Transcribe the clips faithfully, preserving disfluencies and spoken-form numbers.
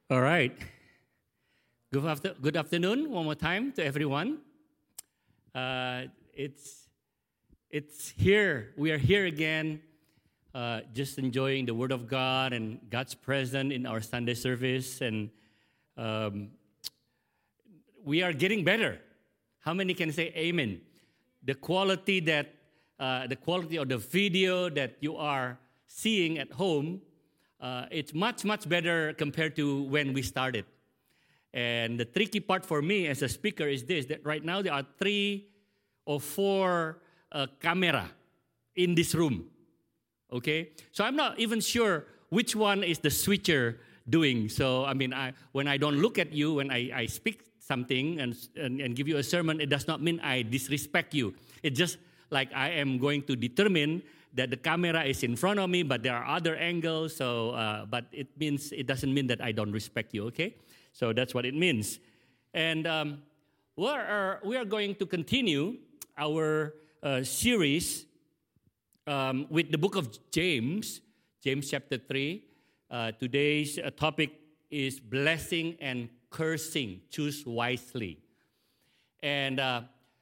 All right. Good, after, good afternoon one more time to everyone. Uh, it's, it's here. We are here again, uh, just enjoying the Word of God and God's presence in our Sunday service. And um, we are getting better. How many can say amen? The quality that, uh, the quality of the video that you are seeing at home, Uh, it's much, much better compared to when we started. And the tricky part for me as a speaker is this, that right now there are three or four uh, camera in this room, okay? So I'm not even sure which one is the switcher doing. So, I mean, I, when I don't look at you, when I, I speak something and, and, and give you a sermon, it does not mean I disrespect you. It's just like I am going to determine that the camera is in front of me, but there are other angles. So, uh, but it means it doesn't mean that I don't respect you. Okay, so that's what it means. And um, we are we are going to continue our uh, series um, with the book of James, James chapter three. Uh, today's uh, topic is blessing and cursing. Choose wisely. And uh,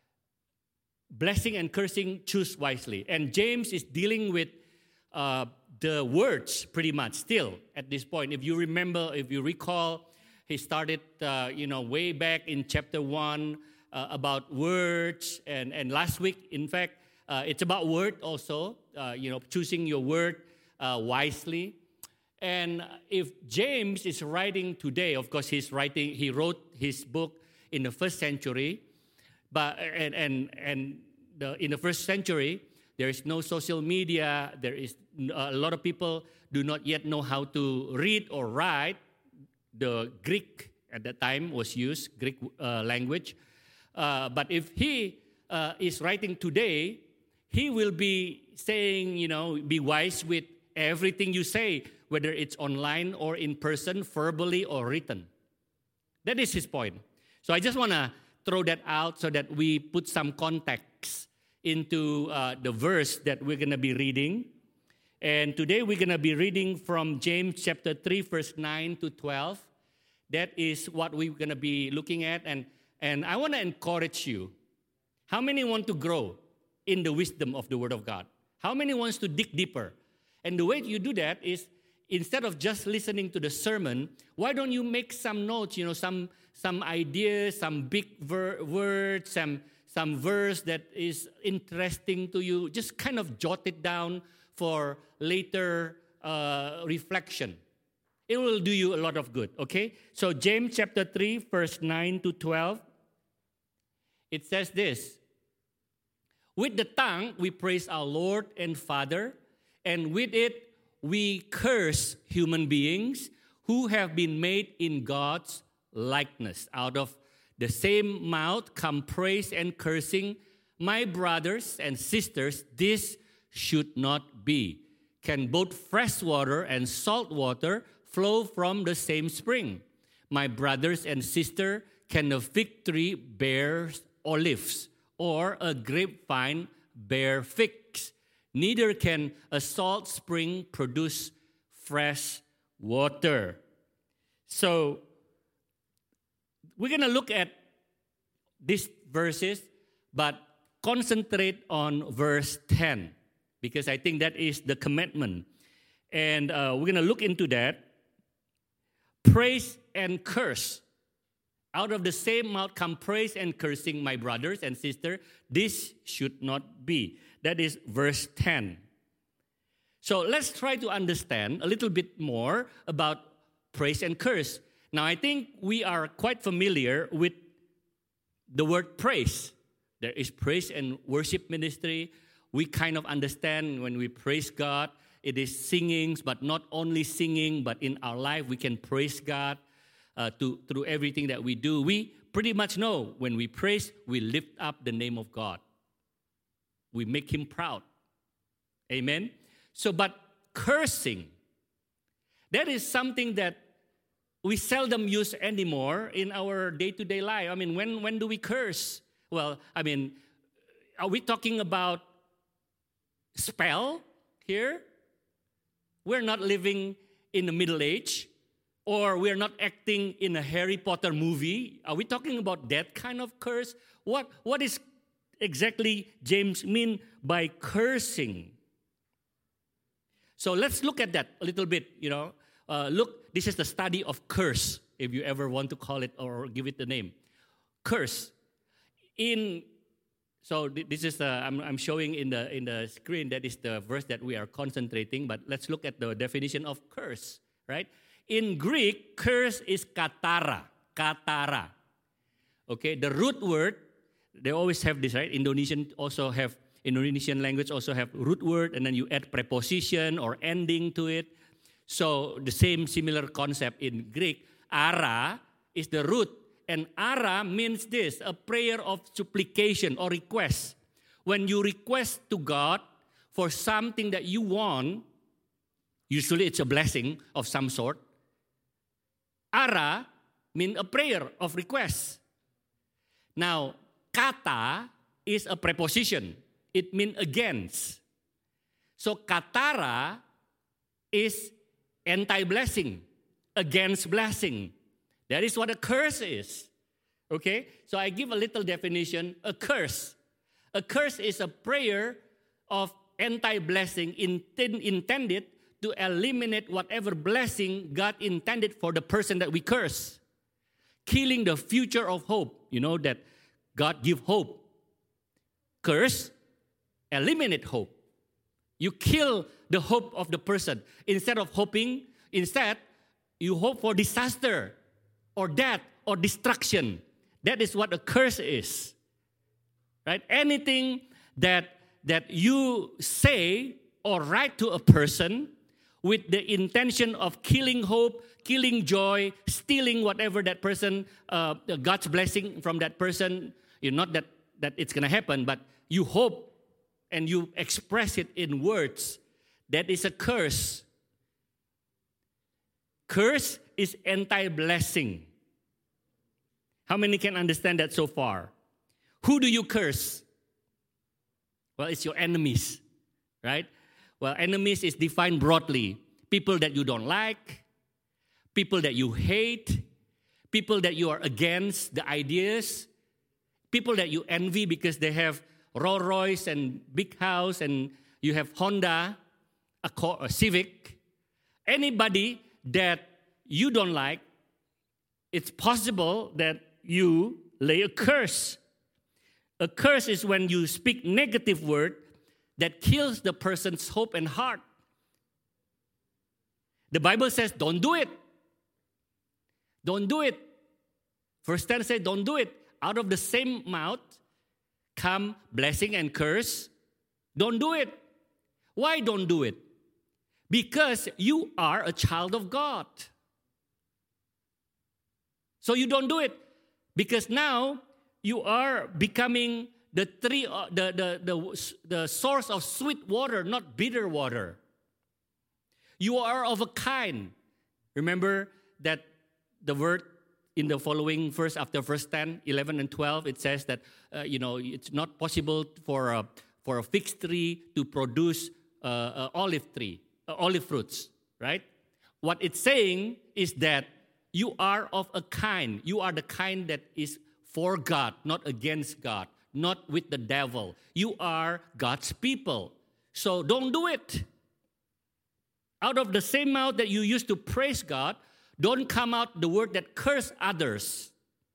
Blessing and cursing, choose wisely. And James is dealing with uh, the words pretty much still at this point. If you remember, if you recall, he started, uh, you know, way back in chapter one uh, about words. And, and last week, in fact, uh, it's about word also, uh, you know, choosing your word uh, wisely. And if James is writing today, of course, he's writing, he wrote his book in the first century. But and and and the, in the first century, there is no social media. There is a lot of people do not yet know how to read or write. The Greek at that time was used, Greek uh, language. Uh, but if he uh, is writing today, he will be saying, you know, be wise with everything you say, whether it's online or in person, verbally or written. That is his point. So I just want to throw that out so that we put some context into uh, the verse that we're going to be reading. And today we're going to be reading from James chapter three, verse nine to twelve. That is what we're going to be looking at. And, and I want to encourage you. How many want to grow in the wisdom of the Word of God? How many wants to dig deeper? And the way you do that is, instead of just listening to the sermon, why don't you make some notes, you know, some some ideas, some big ver- words, some some verse that is interesting to you. Just kind of jot it down for later uh, reflection. It will do you a lot of good, okay? So James chapter three, verse nine to twelve, it says this: with the tongue we praise our Lord and Father, and with it we curse human beings who have been made in God's likeness. Out of the same mouth come praise and cursing. My brothers and sisters, this should not be. Can both fresh water and salt water flow from the same spring? My brothers and sisters, can a fig tree bear olives, or a grapevine bear figs? Neither can a salt spring produce fresh water. So, we're going to look at these verses, but concentrate on verse ten, because I think that is the commandment. And uh, we're going to look into that. Praise and curse. Out of the same mouth come praise and cursing, my brothers and sisters. This should not be. That is verse ten. So let's try to understand a little bit more about praise and curse. Now, I think we are quite familiar with the word praise. There is praise and worship ministry. We kind of understand when we praise God, it is singing, but not only singing, but in our life we can praise God uh, to, through everything that we do. We pretty much know when we praise, we lift up the name of God. We make Him proud. Amen? So, but cursing, that is something that we seldom use anymore in our day-to-day life. I mean, when, when do we curse? Well, I mean, are we talking about spell here? We're not living in the Middle Age or we're not acting in a Harry Potter movie. Are we talking about that kind of curse? What, what is exactly James mean by cursing? So let's look at that a little bit, you know. Uh, look, this is the study of curse, if you ever want to call it or give it the name. Curse. In so this is the I'm, I'm showing in the in the screen, that is the verse that we are concentrating, but let's look at the definition of curse, right? In Greek, curse is katara, katara. Okay, the root word, they always have this, right? Indonesian also have, Indonesian language also have root word, and then you add preposition or ending to it. So the same similar concept in Greek. Ara is the root, and ara means this, a prayer of supplication or request. When you request to God for something that you want, usually it's a blessing of some sort. Ara means a prayer of request. Now, kata is a preposition. It means against. So katara is anti-blessing, against blessing. That is what a curse is. Okay? So I give a little definition. A curse. A curse is a prayer of anti-blessing inten- intended to eliminate whatever blessing God intended for the person that we curse. Killing the future of hope. You know that God give hope. Curse, eliminate hope. You kill the hope of the person. Instead of hoping, instead, you hope for disaster or death or destruction. That is what a curse is. Right? Anything that, that you say or write to a person with the intention of killing hope, killing joy, stealing whatever that person, uh, God's blessing from that person, you know, not that, that it's going to happen, but you hope and you express it in words, that is a curse. Curse is anti-blessing. How many can understand that so far? Who do you curse? Well, it's your enemies, right? Well, enemies is defined broadly. People that you don't like, people that you hate, people that you are against the ideas, people that you envy because they have Rolls Royce and big house and you have Honda, a, a Civic. Anybody that you don't like, it's possible that you lay a curse. A curse is when you speak negative word that kills the person's hope and heart. The Bible says, don't do it. Don't do it. Verse ten says, don't do it. Out of the same mouth come blessing and curse. Don't do it. Why don't do it? Because you are a child of God. So you don't do it. Because now you are becoming the tree, uh, the, the, the, the source of sweet water, not bitter water. You are of a kind. Remember that the word in the following verse, after verse ten, eleven, and twelve, it says that, uh, you know, it's not possible for a, for a fig tree to produce uh, uh, olive tree, uh, olive fruits, right? What it's saying is that you are of a kind. You are the kind that is for God, not against God, not with the devil. You are God's people. So don't do it. Out of the same mouth that you used to praise God, don't come out the word that curse others.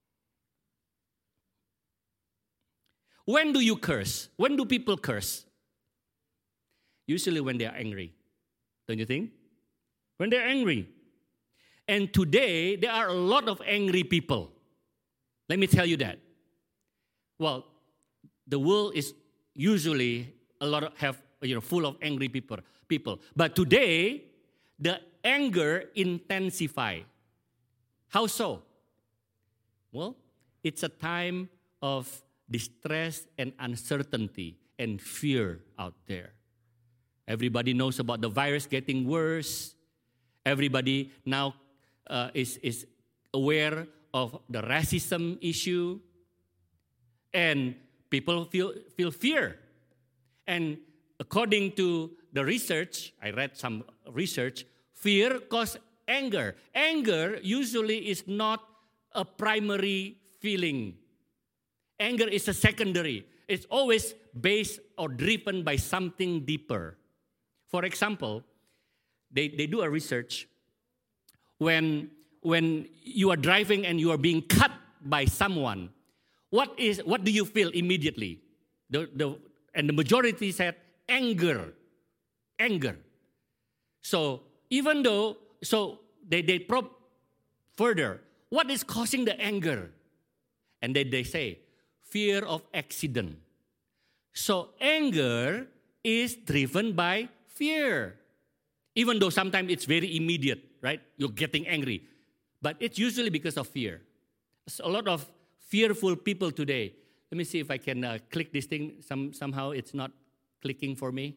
When do you curse? When do people curse? Usually when they are angry. Don't you think? When they're angry. And today, there are a lot of angry people. Let me tell you that. Well, the world is usually a lot of have you know full of angry people. People, but today the anger intensify. How so? Well, it's a time of distress and uncertainty and fear out there. Everybody knows about the virus getting worse. Everybody now uh, is is aware of the racism issue, and people feel feel fear. And according to the research, I read some research, fear causes anger. Anger usually is not a primary feeling. Anger is a secondary. It's always based or driven by something deeper. For example, they, they do a research. When, when you are driving and you are being cut by someone, what is what do you feel immediately? The, the, and the majority said anger. Anger. So even though, so they, they probe further, what is causing the anger? And then they say, fear of accident. So anger is driven by fear. Even though sometimes it's very immediate, right? You're getting angry. But it's usually because of fear. There's a lot of fearful people today. Let me see if I can uh, click this thing. Some, somehow it's not clicking for me.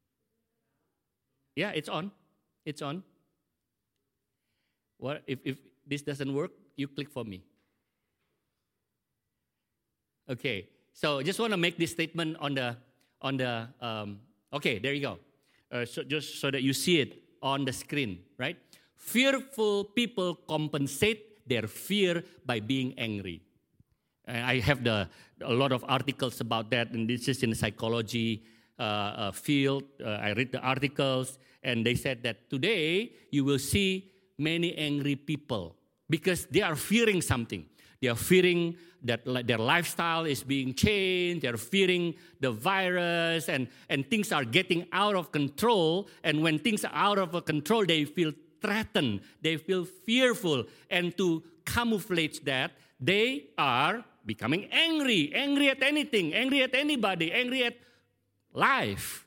Yeah, it's on. It's on. Well, if, if this doesn't work, you click for me. Okay, so just want to make this statement on the, on the um, okay, there you go. Uh, so just so that you see it on the screen, right? Fearful people compensate their fear by being angry. And I have the, a lot of articles about that, and this is in the psychology uh, uh, field. Uh, I read the articles, and they said that today you will see many angry people because they are fearing something. They are fearing that their lifestyle is being changed. They are fearing the virus, and, and things are getting out of control. And when things are out of control, they feel threatened. They feel fearful. And to camouflage that, they are becoming angry. Angry at anything. Angry at anybody. Angry at life.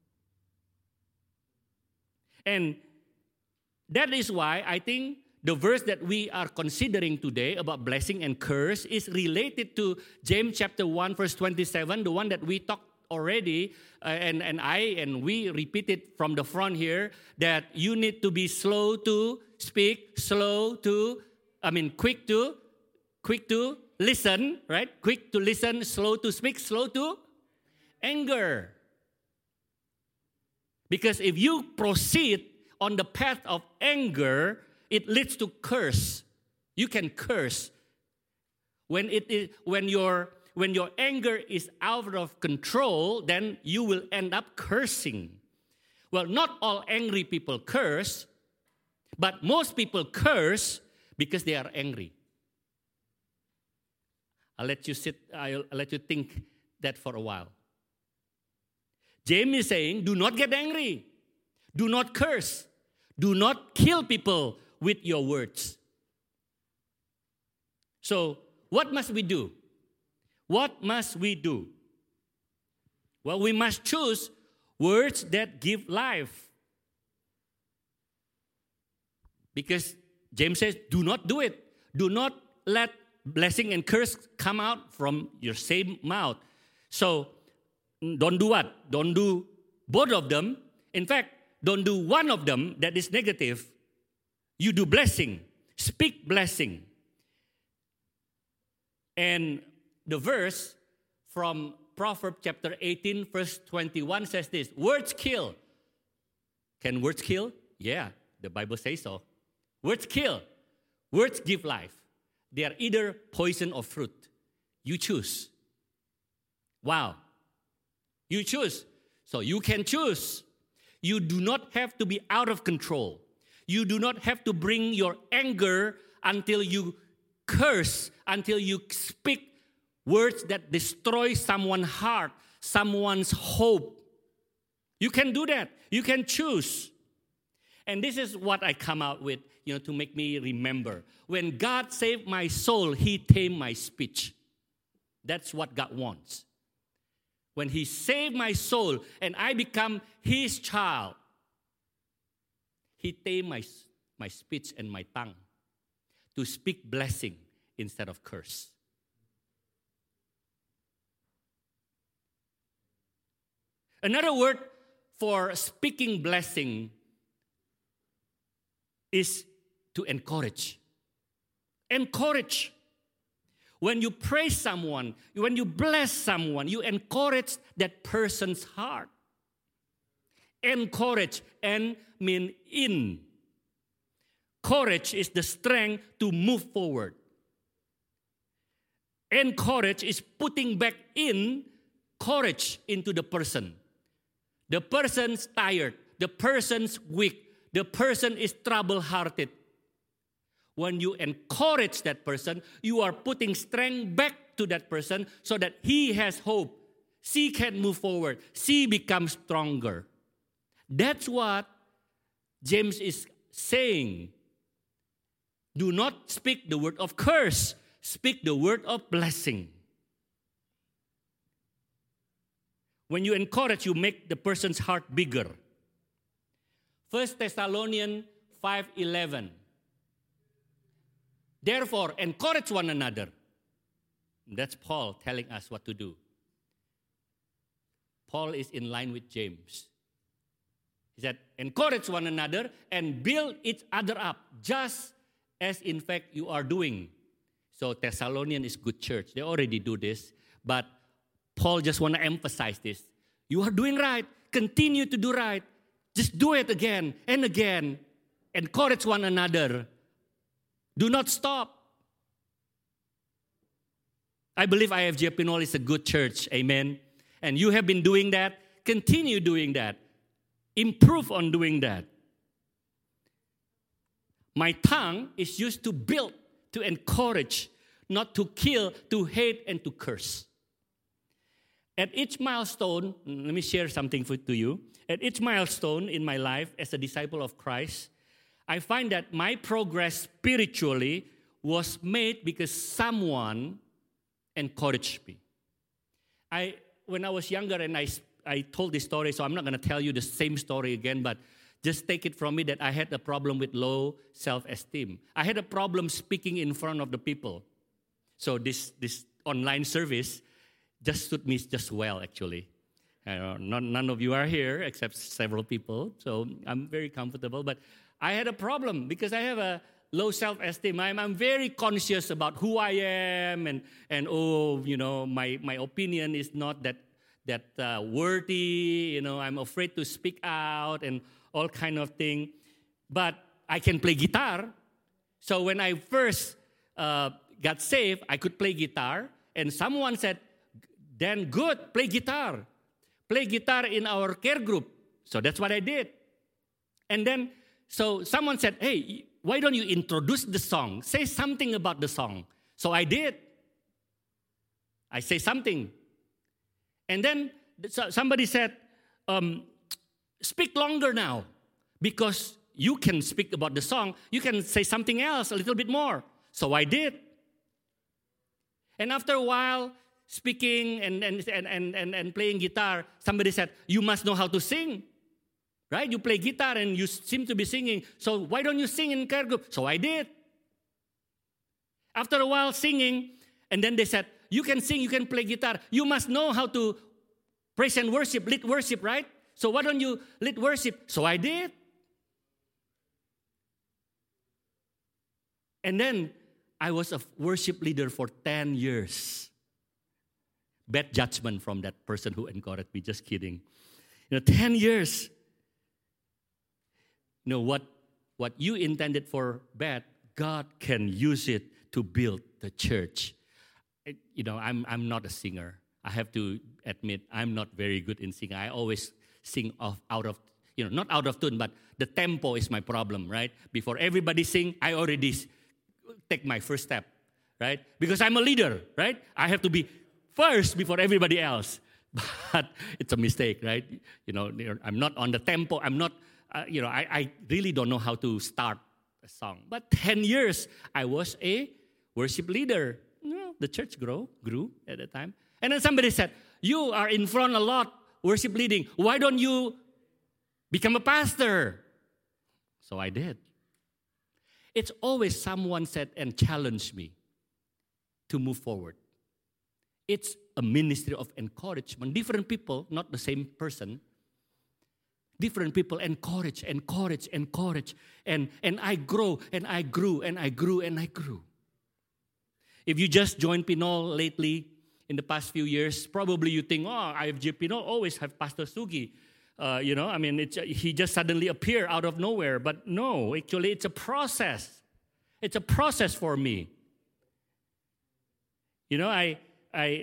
And that is why I think the verse that we are considering today about blessing and curse is related to James chapter one, verse twenty-seven, the one that we talked already, uh, and, and I and we repeated from the front here, that you need to be slow to speak, slow to, I mean, quick to, quick to listen, right? Quick to listen, slow to speak, slow to anger. Because if you proceed on the path of anger, it leads to curse. You can curse. When it is when your when your anger is out of control, then you will end up cursing. Well, not all angry people curse, but most people curse because they are angry. I'll let you sit, I'll, I'll let you think that for a while. James is saying, do not get angry. Do not curse. Do not kill people with your words. So, what must we do? What must we do? Well, we must choose words that give life. Because James says, do not do it. Do not let blessing and curse come out from your same mouth. So, don't do what? Don't do both of them. In fact, don't do one of them that is negative. You do blessing. Speak blessing. And the verse from Proverbs chapter eighteen, verse twenty-one says this, words kill. Can words kill? Yeah, the Bible says so. Words kill. Words give life. They are either poison or fruit. You choose. Wow. You choose. So you can choose. You do not have to be out of control. You do not have to bring your anger until you curse, until you speak words that destroy someone's heart, someone's hope. You can do that. You can choose. And this is what I come out with, you know, to make me remember. When God saved my soul, He tamed my speech. That's what God wants. When He saved my soul and I become His child, He tamed my, my speech and my tongue to speak blessing instead of curse. Another word for speaking blessing is to encourage. Encourage. When you praise someone, when you bless someone, you encourage that person's heart. Encourage and mean in. Courage is the strength to move forward. And courage is putting back in courage into the person. The person's tired. The person's weak. The person is trouble-hearted. When you encourage that person, you are putting strength back to that person so that he has hope. She can move forward. She becomes stronger. That's what James is saying. Do not speak the word of curse. Speak the word of blessing. When you encourage, you make the person's heart bigger. First Thessalonians five eleven. Therefore, encourage one another. That's Paul telling us what to do. Paul is in line with James. He said, encourage one another and build each other up, just as in fact you are doing. So Thessalonian is good church. They already do this. But Paul just want to emphasize this. You are doing right. Continue to do right. Just do it again and again. Encourage one another. Do not stop. I believe I F J Pinole is a good church. Amen. And you have been doing that. Continue doing that. Improve on doing that. My tongue is used to build, to encourage, not to kill, to hate, and to curse. At each milestone, let me share something for, to you. At each milestone in my life as a disciple of Christ, I find that my progress spiritually was made because someone encouraged me. I, when I was younger, and I, I told this story, so I'm not going to tell you the same story again, but just take it from me that I had a problem with low self-esteem. I had a problem speaking in front of the people. So this, this online service just suit me just well, actually. Uh, not, none of you are here except several people, so I'm very comfortable. But I had a problem because I have a low self-esteem. I'm, I'm very conscious about who I am, and, and oh, you know, my, my opinion is not that, that uh, worthy. You know, I'm afraid to speak out and all kind of thing. But I can play guitar. So when I first uh, got saved, I could play guitar. And someone said, then good, play guitar. Play guitar in our care group. So that's what I did. And then, so someone said, hey, why don't you introduce the song? Say something about the song. So I did. I say something. And then somebody said, um, speak longer now. Because you can speak about the song. You can say something else, a little bit more. So I did. And after a while, speaking and, and, and, and, and playing guitar, somebody said, you must know how to sing. Right? You play guitar and you seem to be singing. So why don't you sing in care group? So I did. After a while singing, and then they said, you can sing, you can play guitar. You must know how to praise and worship, lead worship, right? So why don't you lead worship? So I did. And then I was a worship leader for ten years. Bad judgment from that person who encouraged me. Just kidding. You know, ten years. You know, what, what you intended for bad, God can use it to build the church. You know, I'm, I'm not a singer. I have to admit, I'm not very good in singing. I always sing off, out of, you know, not out of tune, but the tempo is my problem, right? Before everybody sing, I already take my first step, right? Because I'm a leader, right? I have to be first before everybody else. But it's a mistake, right? You know, I'm not on the tempo. I'm not, uh, you know, I, I really don't know how to start a song. But ten years, I was a worship leader. You know, the church grow, grew at the time. And then somebody said, you are in front a lot, worship leading. Why don't you become a pastor? So I did. It's always someone said and challenged me to move forward. It's a ministry of encouragement. Different people, not the same person. Different people encourage, encourage, encourage. And, and I grow, and I grew, and I grew, and I grew. If you just joined Pinole lately, in the past few years, probably you think, oh, I F J Pinole always have Pastor Sugi. uh, you know, I mean, it's, he just suddenly appeared out of nowhere. But no, actually, it's a process. It's a process for me. You know, I I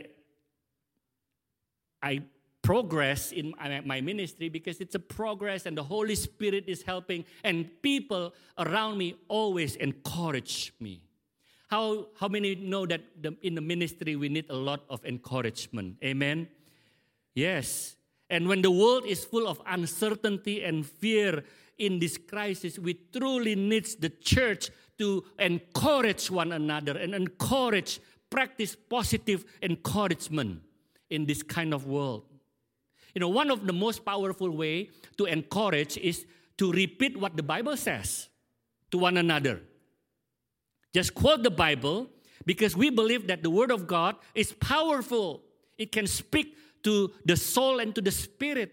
I progress in my, my ministry because it's a progress and the Holy Spirit is helping and people around me always encourage me. How, how many know that the, in the ministry we need a lot of encouragement? Amen? Yes. And when the world is full of uncertainty and fear in this crisis, we truly need the church to encourage one another and encourage, practice positive encouragement in this kind of world. You know, one of the most powerful way to encourage is to repeat what the Bible says to one another. Just quote the Bible because we believe that the Word of God is powerful. It can speak to the soul and to the spirit.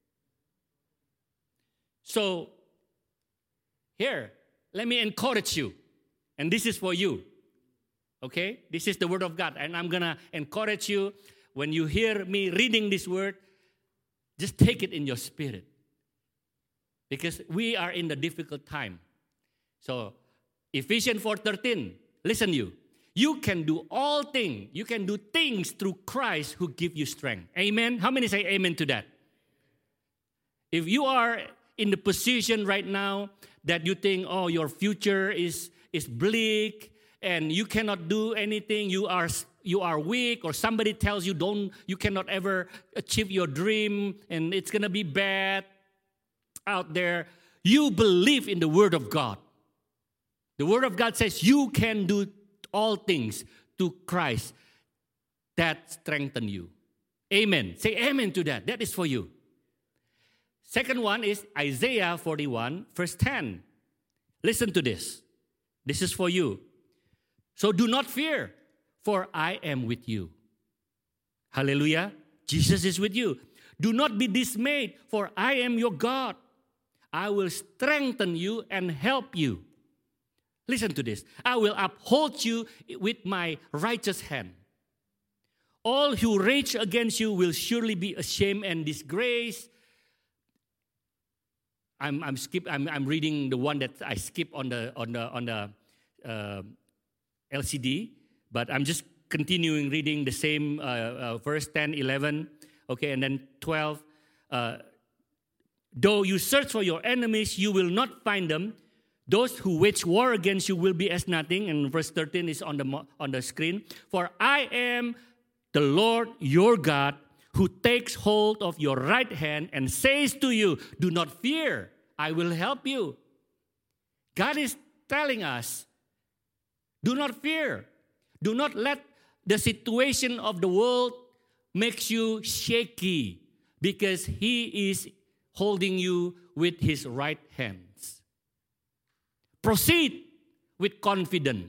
So, here, let me encourage you. And this is for you. Okay? This is the Word of God. And I'm going to encourage you. When you hear me reading this Word, just take it in your spirit. Because we are in a difficult time. So, Ephesians four thirteen, listen you. You can do all things. You can do things through Christ who give you strength. Amen? How many say amen to that? If you are in the position right now that you think, oh, your future is, is bleak and you cannot do anything, you are you are weak, or somebody tells you don't, you cannot ever achieve your dream and it's going to be bad out there, you believe in the Word of God. The Word of God says you can do all things to Christ that strengthen you. Amen. Say amen to that. That is for you. Second one is Isaiah forty-one, verse ten. Listen to this. This is for you. So do not fear, for I am with you. Hallelujah. Jesus is with you. Do not be dismayed, for I am your God. I will strengthen you and help you. Listen to this. I will uphold you with my righteous hand. All who rage against you will surely be ashamed and disgraced. I'm I'm skip. I'm I'm reading the one that I skip on the on the on the uh, L C D, but I'm just continuing reading the same uh, uh, verse ten, eleven, okay, and then twelve. Uh, Though you search for your enemies, you will not find them. Those who wage war against you will be as nothing. And verse thirteen is on the on the screen. For I am the Lord your God, who takes hold of your right hand and says to you, do not fear, I will help you. God is telling us, do not fear. Do not let the situation of the world makes you shaky, because He is holding you with His right hands. Proceed with confidence.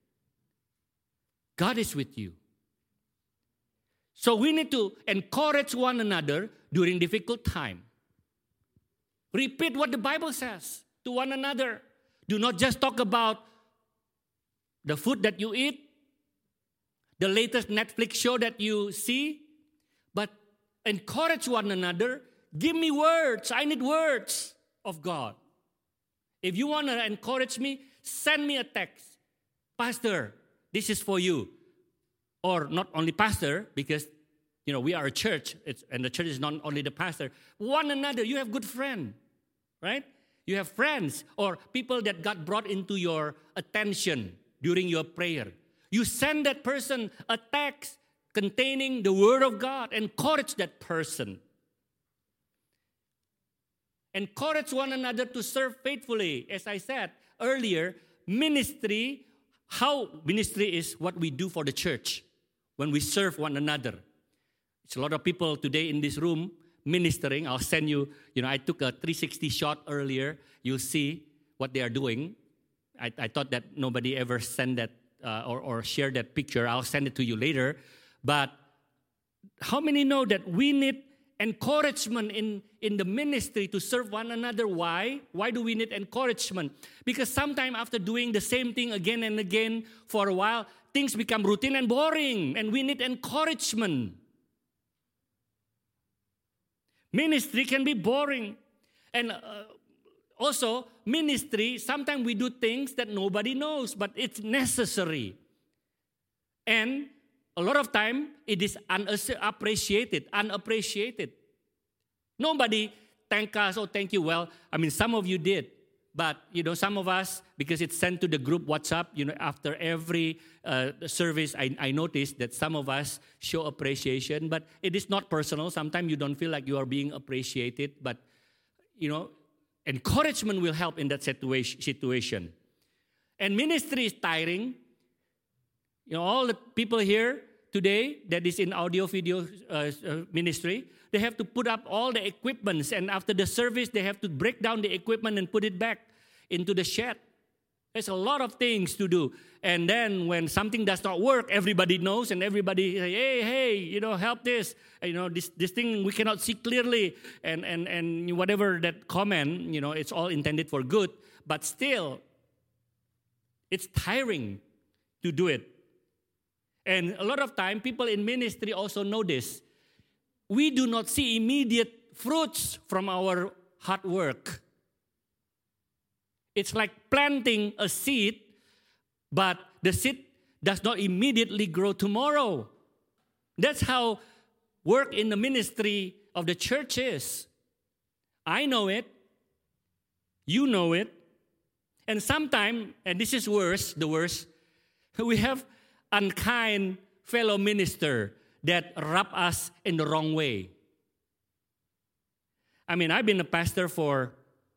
God is with you. So we need to encourage one another during difficult time. Repeat what the Bible says to one another. Do not just talk about the food that you eat, the latest Netflix show that you see, but encourage one another. Give me words. I need words of God. If you want to encourage me, send me a text. Pastor, this is for you. Or not only pastor, because, you know, we are a church, it's, and the church is not only the pastor. One another, you have good friends, right? You have friends or people that got brought into your attention during your prayer. You send that person a text containing the Word of God. Encourage that person. Encourage one another to serve faithfully. As I said earlier, ministry, how ministry is what we do for the church when we serve one another. It's a lot of people today in this room ministering. I'll send you, you know, I took a three sixty shot earlier. You'll see what they are doing. I, I thought that nobody ever sent that uh, or, or shared that picture. I'll send it to you later. But how many know that we need encouragement in, in the ministry to serve one another? Why? Why do we need encouragement? Because sometimes after doing the same thing again and again for a while, things become routine and boring, and we need encouragement. Ministry can be boring. And uh, also, ministry, sometimes we do things that nobody knows, but it's necessary. And a lot of time, it is unappreciated, unappreciated. Nobody thank us, oh, thank you. Well, I mean, some of you did. But, you know, some of us, because it's sent to the group WhatsApp, you know, after every uh, service, I, I noticed that some of us show appreciation. But it is not personal. Sometimes you don't feel like you are being appreciated. But, you know, encouragement will help in that situa- situation. And ministry is tiring. You know, all the people here today that is in audio video uh, uh, ministry, they have to put up all the equipments, and after the service, they have to break down the equipment and put it back into the shed. There's a lot of things to do. And then when something does not work, everybody knows, and everybody say, hey, hey, you know, help this. You know, this this thing we cannot see clearly. And, and, and whatever that comment, you know, it's all intended for good. But still, it's tiring to do it. And a lot of time, people in ministry also know this. We do not see immediate fruits from our hard work. It's like planting a seed, but the seed does not immediately grow tomorrow. That's how work in the ministry of the church is. I know it. You know it. And sometimes, and this is worse, the worst, we have unkind fellow minister that rub us in the wrong way. I mean, I've been a pastor for,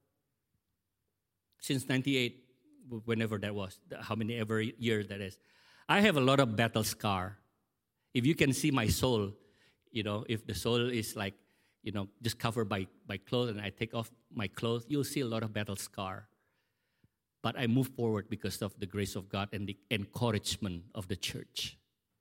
since ninety-eight, whenever that was, how many ever year that is. I have a lot of battle scar. If you can see my soul, you know, if the soul is like, you know, just covered by, by clothes and I take off my clothes, you'll see a lot of battle scar. But I move forward because of the grace of God and the encouragement of the church.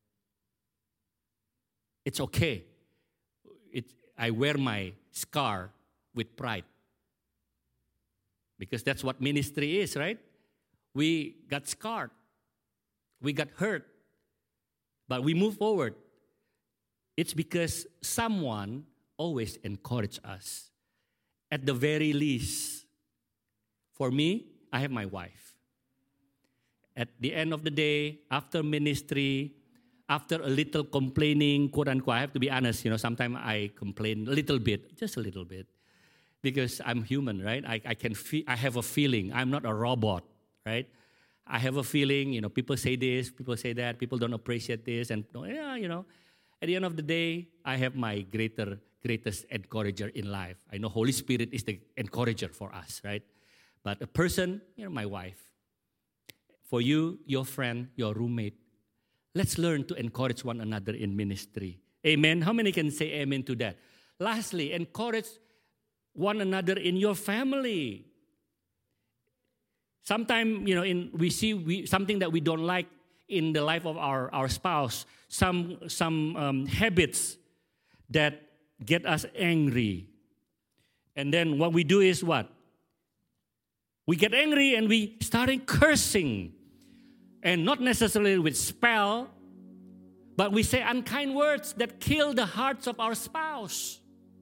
It's okay. It, I wear my scar with pride. Because that's what ministry is, right? We got scarred. We got hurt. But we move forward. It's because someone always encouraged us. At the very least, for me, I have my wife. At the end of the day, after ministry, after a little complaining, quote unquote, I have to be honest, you know, sometimes I complain a little bit, just a little bit, because I'm human, right? I, I can feel, I have a feeling. I'm not a robot, right? I have a feeling, you know, people say this, people say that, people don't appreciate this, and yeah, you know, at the end of the day, I have my greater, greatest encourager in life. I know Holy Spirit is the encourager for us, right? But a person, you know, my wife. For you, your friend, your roommate, let's learn to encourage one another in ministry. Amen? How many can say amen to that? Lastly, encourage one another in your family. Sometimes, you know, in, we see we, something that we don't like in the life of our, our spouse, some, some um, habits that get us angry. And then what we do is what? We get angry and we start cursing. And not necessarily with spell, but we say unkind words that kill the hearts of our spouse.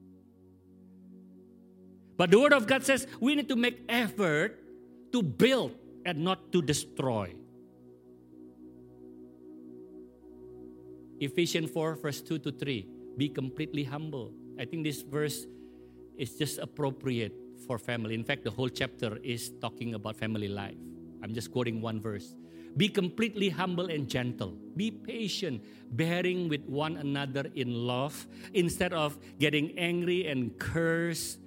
But the Word of God says we need to make effort to build and not to destroy. Ephesians four, verse two to three. Be completely humble. I think this verse is just appropriate for family. In fact, the whole chapter is talking about family life. I'm just quoting one verse. Be completely humble and gentle. Be patient, bearing with one another in love, instead of getting angry and curse.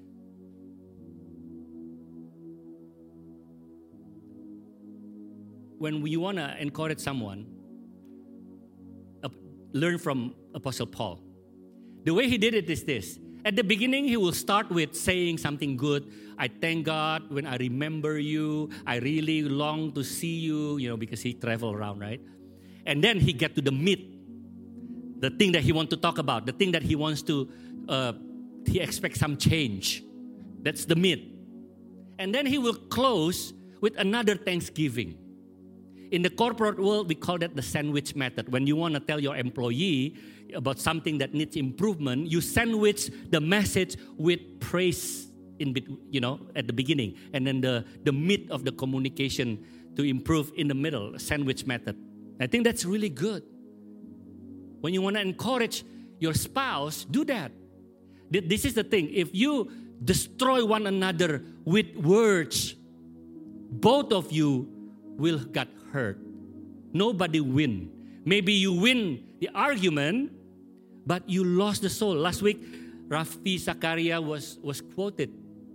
When we want to encourage someone, uh, learn from Apostle Paul. The way he did it is this. At the beginning, he will start with saying something good. I thank God when I remember you. I really long to see you, you know, because he traveled around, right? And then he get to the meat, the thing that he wants to talk about, the thing that he wants to, uh, he expects some change. That's the meat. And then he will close with another thanksgiving. In the corporate world, we call that the sandwich method. When you want to tell your employee about something that needs improvement, you sandwich the message with praise in bet- you know, at the beginning, and then the, the meat of the communication to improve in the middle, sandwich method. I think that's really good. When you want to encourage your spouse, do that. This is the thing. If you destroy one another with words, both of you will get hurt. Nobody win. Maybe you win the argument, but you lost the soul. Last week, Rafi Zakaria was, was quoted.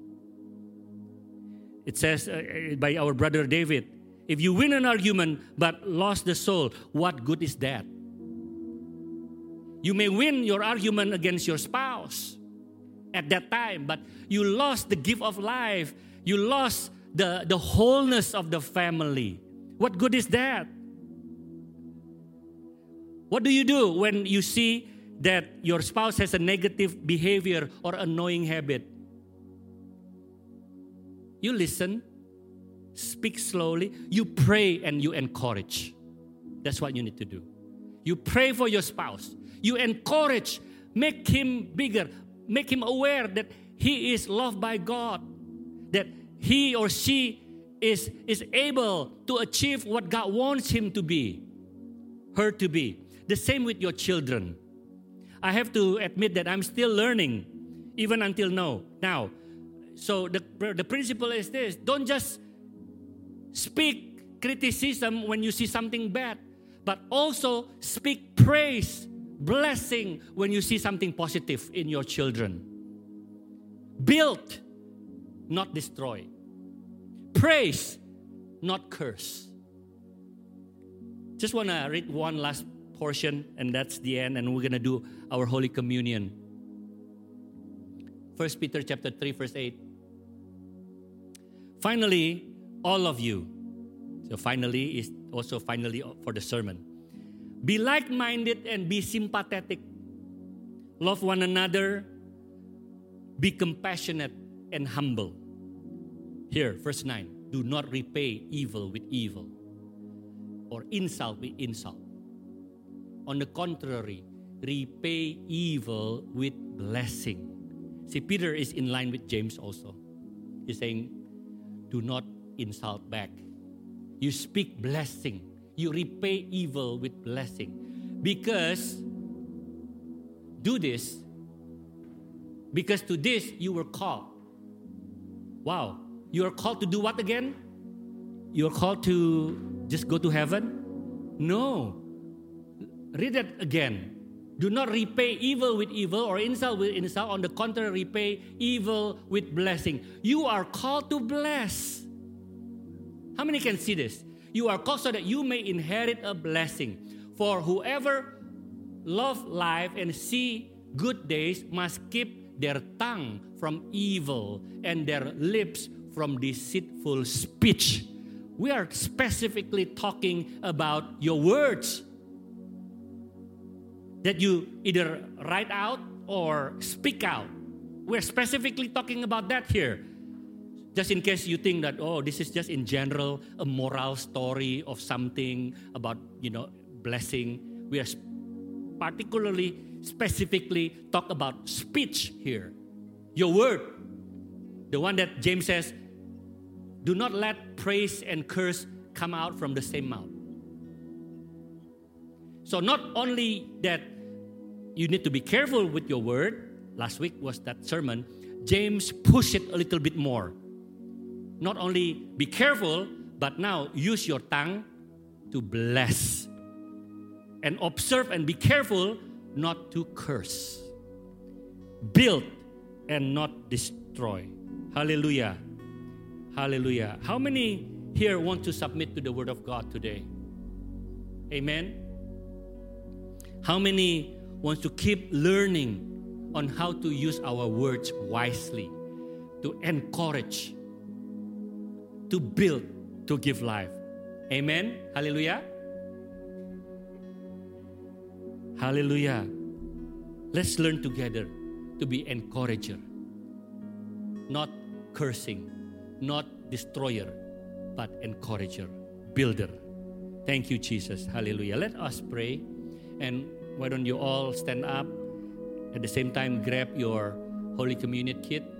It says uh, by our brother David, if you win an argument but lost the soul, what good is that? You may win your argument against your spouse at that time, but you lost the gift of life. You lost the, the wholeness of the family. What good is that? What do you do when you see that your spouse has a negative behavior or annoying habit? You listen, speak slowly, you pray and you encourage. That's what you need to do. You pray for your spouse. You encourage, make him bigger, make him aware that he is loved by God, that he or she is, is able to achieve what God wants him to be, her to be. The same with your children. I have to admit that I'm still learning, even until now. Now, so the, the principle is this: don't just speak criticism when you see something bad, but also speak praise, blessing when you see something positive in your children. Build, not destroy. Praise, not curse. Just want to read one last portion, and that's the end, and we're going to do our Holy Communion. First Peter chapter three, verse eight. Finally, all of you. So finally is also finally for the sermon. Be like-minded and be sympathetic. Love one another. Be compassionate and humble. Here, verse nine. Do not repay evil with evil or insult with insult. On the contrary, repay evil with blessing. See, Peter is in line with James also. He's saying, do not insult back. You speak blessing. You repay evil with blessing. Because, do this, because to this you were called. Wow. You are called to do what again? You are called to just go to heaven? No. Read it again. Do not repay evil with evil or insult with insult. On the contrary, repay evil with blessing. You are called to bless. How many can see this? You are called so that you may inherit a blessing. For whoever love life and see good days must keep their tongue from evil and their lips from deceitful speech. We are specifically talking about your words that you either write out or speak out. We're specifically talking about that here. Just in case you think that, oh, this is just in general a moral story of something about, you know, blessing. We are particularly, specifically talk about speech here. Your word. The one that James says, do not let praise and curse come out from the same mouth. So not only that you need to be careful with your word. Last week was that sermon. James pushed it a little bit more. Not only be careful, but now use your tongue to bless. And observe and be careful not to curse. Build and not destroy. Hallelujah. Hallelujah. How many here want to submit to the Word of God today? Amen. How many want to keep learning on how to use our words wisely, to encourage, to build, to give life? Amen. Hallelujah. Hallelujah. Let's learn together to be encourager, not cursing, not destroyer, but encourager, builder. Thank you, Jesus. Hallelujah. Let us pray. And why don't you all stand up? At the same time, grab your Holy Communion kit.